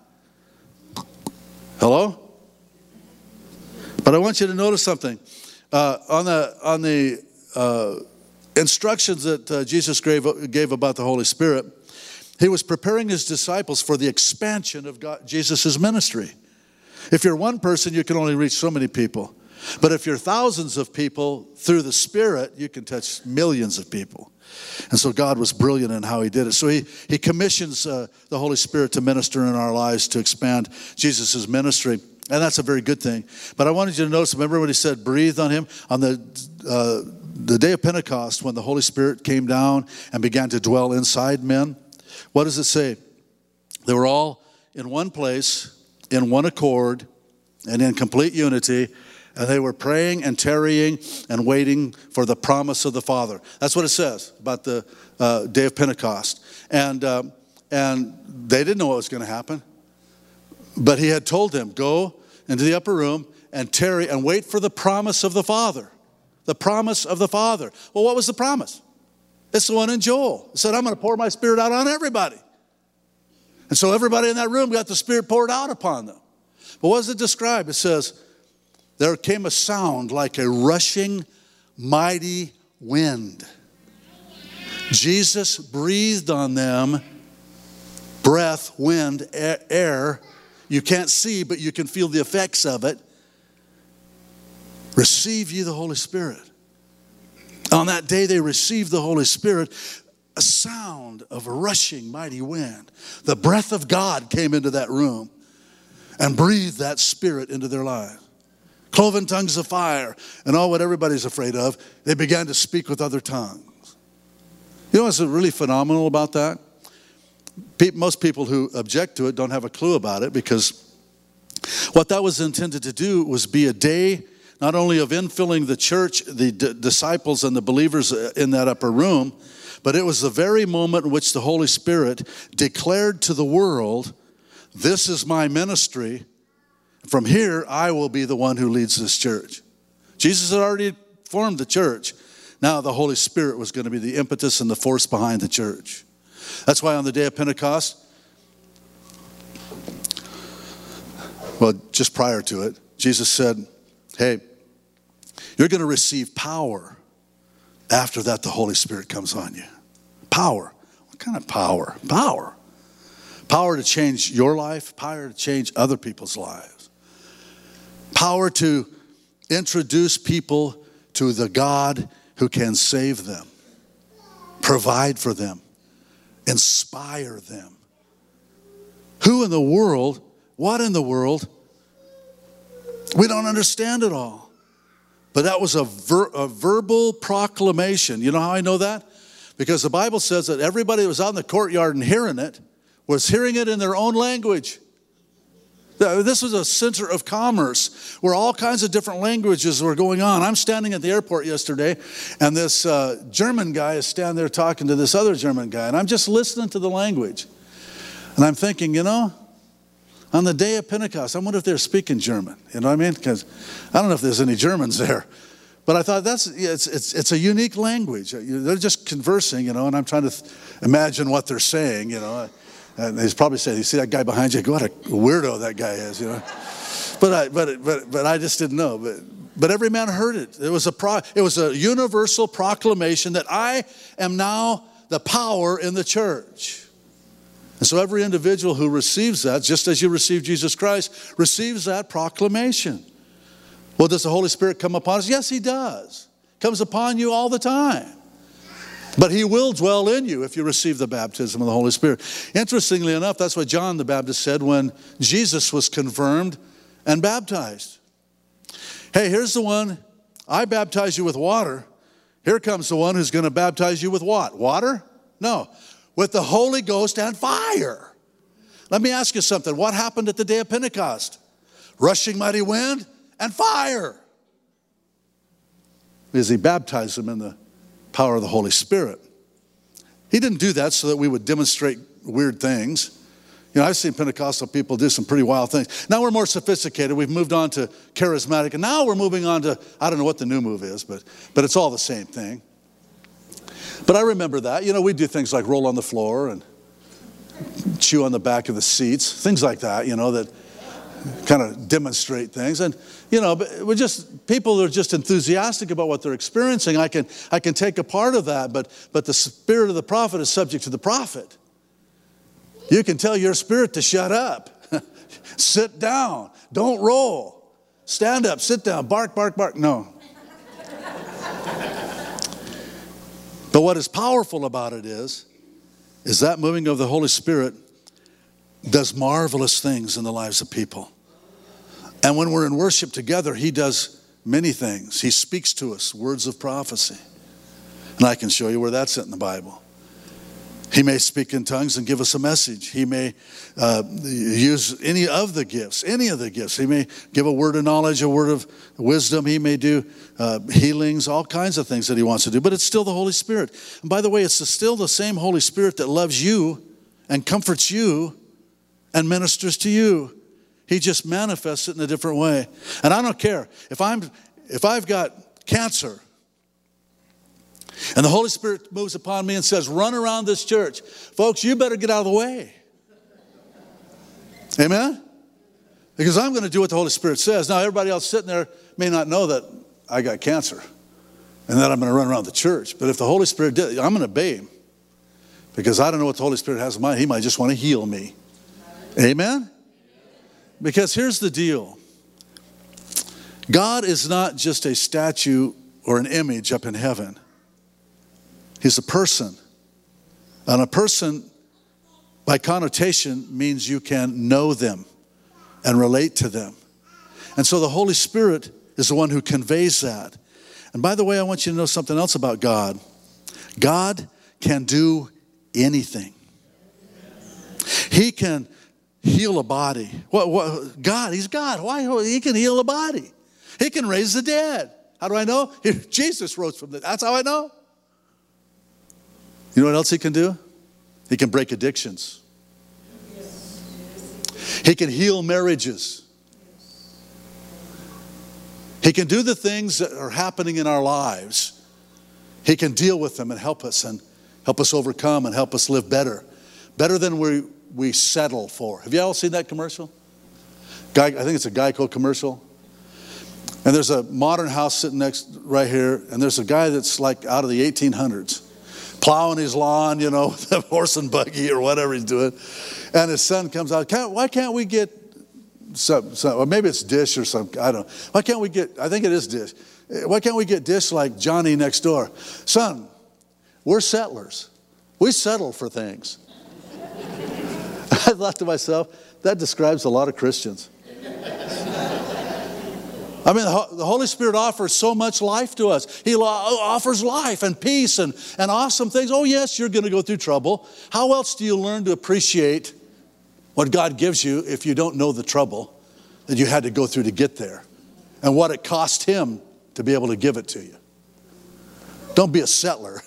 Hello? But I want you to notice something. Uh, on the, on the uh, instructions that uh, Jesus gave, gave about the Holy Spirit, he was preparing his disciples for the expansion of God, Jesus' ministry. If you're one person, you can only reach so many people. But if you're thousands of people through the Spirit, you can touch millions of people. And so God was brilliant in how he did it. So he, he commissions uh, the Holy Spirit to minister in our lives to expand Jesus' ministry. And that's a very good thing. But I wanted you to notice, remember when he said breathed on him? On the, uh, the day of Pentecost, when the Holy Spirit came down and began to dwell inside men, what does it say? They were all in one place, in one accord, and in complete unity. And they were praying and tarrying and waiting for the promise of the Father. That's what it says about the uh, day of Pentecost. And, uh, and they didn't know what was going to happen. But he had told them, go into the upper room and tarry and wait for the promise of the Father. The promise of the Father. Well, what was the promise? It's the one in Joel. It said, I'm going to pour my Spirit out on everybody. And so everybody in that room got the Spirit poured out upon them. But what does it describe? It says, there came a sound like a rushing, mighty wind. Jesus breathed on them, breath, wind, air. You can't see, but you can feel the effects of it. Receive ye the Holy Spirit. On that day they received the Holy Spirit, a sound of a rushing, mighty wind. The breath of God came into that room and breathed that Spirit into their lives. Cloven tongues of fire, and all what everybody's afraid of, they began to speak with other tongues. You know what's really phenomenal about that? Most people who object to it don't have a clue about it, because what that was intended to do was be a day not only of infilling the church, the d- disciples and the believers in that upper room, but it was the very moment in which the Holy Spirit declared to the world, this is my ministry. From here, I will be the one who leads this church. Jesus had already formed the church. Now the Holy Spirit was going to be the impetus and the force behind the church. That's why on the day of Pentecost, well, just prior to it, Jesus said, hey, you're going to receive power. After that, the Holy Spirit comes on you. Power. What kind of power? Power. Power to change your life, power to change other people's lives. Power to introduce people to the God who can save them, provide for them, inspire them. Who in the world, what in the world We don't understand it all. But that was a, ver- a verbal proclamation. You know how I know that? Because the Bible says that everybody that was out in the courtyard and hearing it was hearing it in their own language. This was a center of commerce where all kinds of different languages were going on. I'm standing at the airport yesterday, and this uh, German guy is standing there talking to this other German guy, and I'm just listening to the language. And I'm thinking, you know, on the day of Pentecost, I wonder if they're speaking German. You know what I mean? Because I don't know if there's any Germans there. But I thought that's it's it's it's a unique language. They're just conversing, you know, and I'm trying to th- imagine what they're saying, you know. And he's probably saying, "You see that guy behind you? What a weirdo that guy is," you know. But I but but but I just didn't know. But but every man heard it. It was a pro, it was a universal proclamation that I am now the power in the church. And so every individual who receives that, just as you receive Jesus Christ, receives that proclamation. Well, does the Holy Spirit come upon us? Yes, he does. Comes upon you all the time. But he will dwell in you if you receive the baptism of the Holy Spirit. Interestingly enough, that's what John the Baptist said when Jesus was confirmed and baptized. Hey, here's the one, I baptize you with water. Here comes the one who's going to baptize you with what? Water? No, with the Holy Ghost and fire. Let me ask you something. What happened at the day of Pentecost? Rushing mighty wind and fire. Because he baptized them in the power of the Holy Spirit. He didn't do that so that we would demonstrate weird things. You know, I've seen Pentecostal people do some pretty wild things. Now we're more sophisticated. We've moved on to charismatic. And now we're moving on to, I don't know what the new move is, but, but it's all the same thing. But I remember that. You know, we do things like roll on the floor and chew on the back of the seats. Things like that, you know, that kind of demonstrate things. And, you know, but we're just, people are just enthusiastic about what they're experiencing. I can, I can take a part of that, but, but the spirit of the prophet is subject to the prophet. You can tell your spirit to shut up. Sit down. Don't roll. Stand up, sit down, bark, bark, bark. No. But what is powerful about it is, is that moving of the Holy Spirit does marvelous things in the lives of people. And when we're in worship together, he does many things. He speaks to us, words of prophecy. And I can show you where that's at in the Bible. He may speak in tongues and give us a message. He may uh, use any of the gifts, any of the gifts. He may give a word of knowledge, a word of wisdom. He may do uh, healings, all kinds of things that he wants to do. But it's still the Holy Spirit. And by the way, it's still the same Holy Spirit that loves you and comforts you and ministers to you. He just manifests it in a different way. And I don't care. If I'm, if I've got cancer and the Holy Spirit moves upon me and says, run around this church, folks, you better get out of the way. Amen? Because I'm going to do what the Holy Spirit says. Now, everybody else sitting there may not know that I got cancer and that I'm going to run around the church. But if the Holy Spirit did, I'm going to obey him. Because I don't know what the Holy Spirit has in mind. He might just want to heal me. Amen? Because here's the deal. God is not just a statue or an image up in heaven. He's a person. And a person, by connotation, means you can know them and relate to them. And so the Holy Spirit is the one who conveys that. And by the way, I want you to know something else about God. God can do anything. He can heal a body. What, what, God, he's God. Why? He can heal a body. He can raise the dead. How do I know? Jesus rose from the dead. That's how I know. You know what else he can do? He can break addictions. He can heal marriages. He can do the things that are happening in our lives. He can deal with them and help us and help us overcome and help us live better. Better than we we settle for. Have you all seen that commercial? Guy, I think it's a Geico commercial. And there's a modern house sitting next right here, and there's a guy that's like out of the eighteen hundreds, plowing his lawn, you know, with a horse and buggy or whatever he's doing. And his son comes out, can't, why can't we get some, some, or maybe it's Dish or something, I don't know. Why can't we get, I think it is Dish. Why can't we get Dish like Johnny next door? Son, we're settlers. We settle for things. I thought to myself, that describes a lot of Christians. I mean, the Holy Spirit offers so much life to us. He offers life and peace and, and awesome things. Oh, yes, you're going to go through trouble. How else do you learn to appreciate what God gives you if you don't know the trouble that you had to go through to get there and what it cost Him to be able to give it to you? Don't be a settler.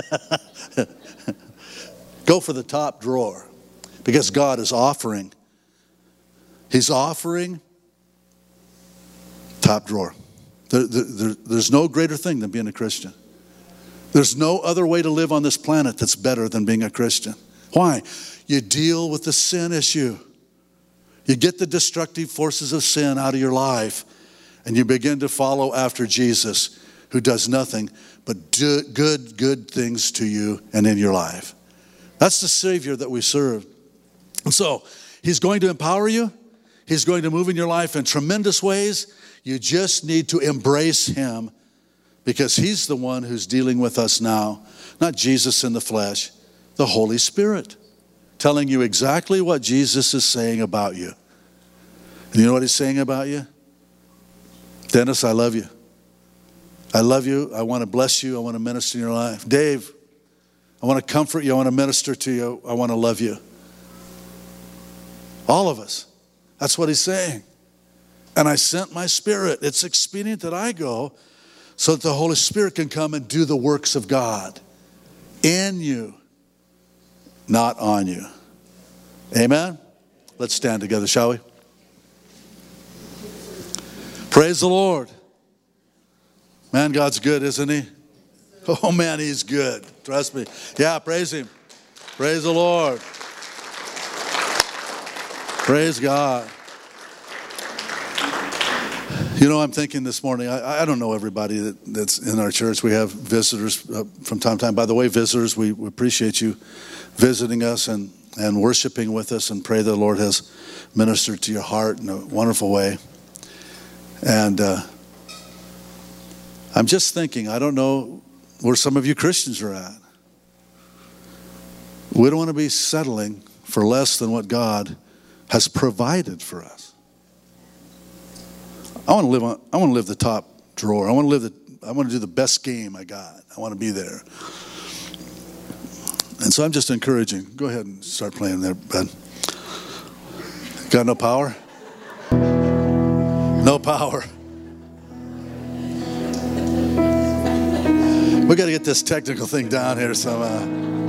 Go for the top drawer, because God is offering. He's offering top drawer. There, there, there's no greater thing than being a Christian. There's no other way to live on this planet that's better than being a Christian. Why? You deal with the sin issue. You get the destructive forces of sin out of your life, and you begin to follow after Jesus, who does nothing but do good, good things to you and in your life. That's the Savior that we serve. And so, He's going to empower you. He's going to move in your life in tremendous ways. You just need to embrace Him, because He's the one who's dealing with us now. Not Jesus in the flesh, the Holy Spirit, telling you exactly what Jesus is saying about you. And you know what He's saying about you? Dennis, I love you. I love you. I want to bless you. I want to minister in your life. Dave, I want to comfort you. I want to minister to you. I want to love you. All of us. That's what He's saying. And I sent my Spirit. It's expedient that I go so that the Holy Spirit can come and do the works of God in you, not on you. Amen? Let's stand together, shall we? Praise the Lord. Man, God's good, isn't He? Oh, man, He's good. Trust me. Yeah, praise Him. Praise the Lord. Praise God. You know, I'm thinking this morning, I, I don't know everybody that, that's in our church. We have visitors uh, from time to time. By the way, visitors, we, we appreciate you visiting us and, and worshiping with us, and pray the Lord has ministered to your heart in a wonderful way. And uh, I'm just thinking, I don't know where some of you Christians are at. We don't want to be settling for less than what God has provided for us. I want to live on, I want to live the top drawer. I want to live the, I want to do the best game I got. I want to be there. And so I'm just encouraging. Go ahead and start playing there, bud. Got no power? No power. We got to get this technical thing down here somehow.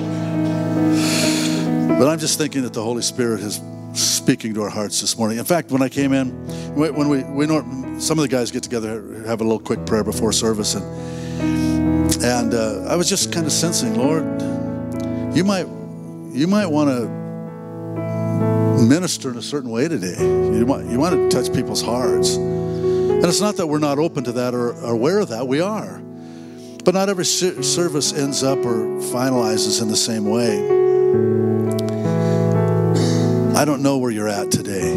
But I'm just thinking that the Holy Spirit is speaking to our hearts this morning. In fact, when I came in, when we, we know, some of the guys get together, have a little quick prayer before service, and and uh, I was just kind of sensing, Lord, you might you might want to minister in a certain way today. You want you want to touch people's hearts, and it's not that we're not open to that or, or aware of that. We are, but not every service ends up or finalizes in the same way. I don't know where you're at today.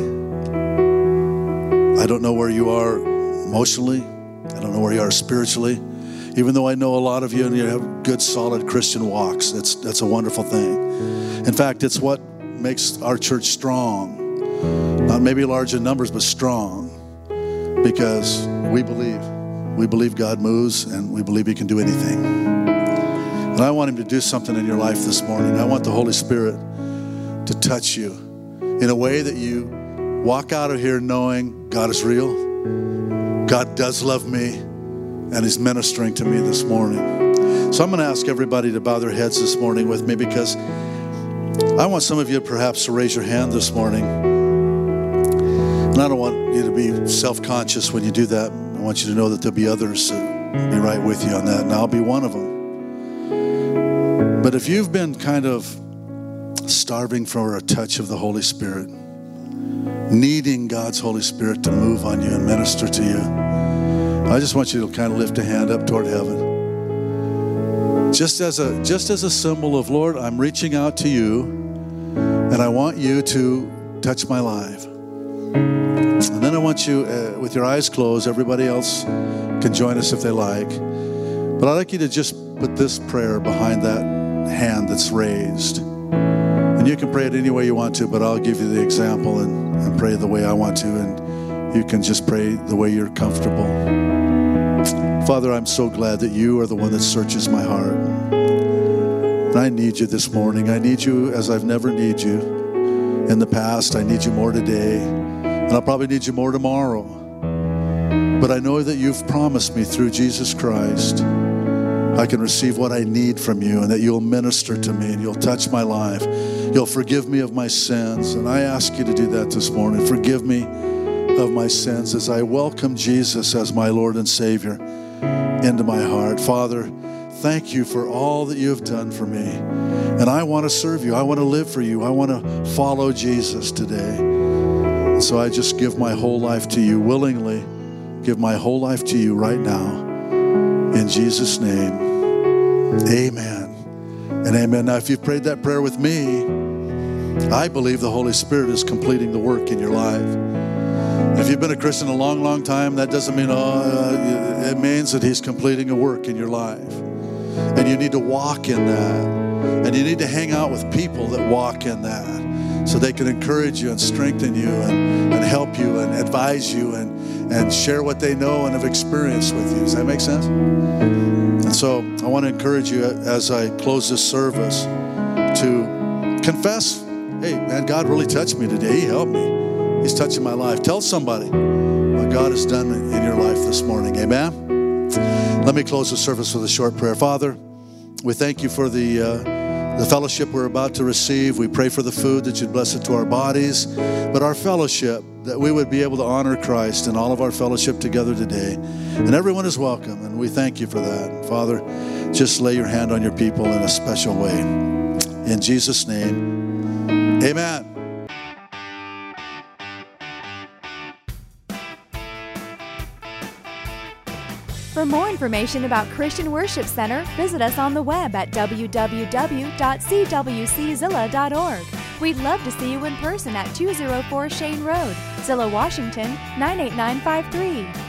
I don't know where you are emotionally. I don't know where you are spiritually. Even though I know a lot of you and you have good, solid Christian walks, that's that's a wonderful thing. In fact, it's what makes our church strong. Not maybe large in numbers, but strong. Because we believe. We believe God moves, and we believe He can do anything. And I want Him to do something in your life this morning. I want the Holy Spirit to touch you in a way that you walk out of here knowing God is real. God does love me, and He's ministering to me this morning. So I'm going to ask everybody to bow their heads this morning with me, because I want some of you perhaps to raise your hand this morning. And I don't want you to be self-conscious when you do that. I want you to know that there'll be others that will be right with you on that, and I'll be one of them. But if you've been kind of starving for a touch of the Holy Spirit, needing God's Holy Spirit to move on you and minister to you, I just want you to kind of lift a hand up toward heaven. Just as a just as a symbol of, Lord, I'm reaching out to you, and I want you to touch my life. And then I want you, uh, with your eyes closed, everybody else can join us if they like. But I'd like you to just put this prayer behind that hand that's raised. And you can pray it any way you want to, but I'll give you the example and, and pray the way I want to. And you can just pray the way you're comfortable. Father, I'm so glad that you are the one that searches my heart. And I need you this morning. I need you as I've never needed you in the past. I need you more today. And I'll probably need you more tomorrow. But I know that you've promised me through Jesus Christ I can receive what I need from you, and that you'll minister to me and you'll touch my life. You'll forgive me of my sins. And I ask you to do that this morning. Forgive me of my sins as I welcome Jesus as my Lord and Savior into my heart. Father, thank you for all that you have done for me. And I want to serve you. I want to live for you. I want to follow Jesus today. And so I just give my whole life to you, willingly give my whole life to you right now. In Jesus' name, amen and amen. Now, if you've prayed that prayer with me, I believe the Holy Spirit is completing the work in your life. If you've been a Christian a long, long time, that doesn't mean, oh, uh, it means that He's completing a work in your life. And you need to walk in that. And you need to hang out with people that walk in that, so they can encourage you and strengthen you and, and help you and advise you and, and share what they know and have experienced with you. Does that make sense? And so I want to encourage you as I close this service to confess, hey, man, God really touched me today. He helped me. He's touching my life. Tell somebody what God has done in your life this morning. Amen? Let me close the service with a short prayer. Father, we thank you for the uh, the fellowship we're about to receive. We pray for the food, that you'd bless it to our bodies, but our fellowship, that we would be able to honor Christ in all of our fellowship together today. And everyone is welcome, and we thank you for that. Father, just lay your hand on your people in a special way. In Jesus' name, amen. For more information about Christian Worship Center, visit us on the web at w w w dot c w c zilla dot org. We'd love to see you in person at two oh four Shane Road, Zillah, Washington, nine eight nine five three.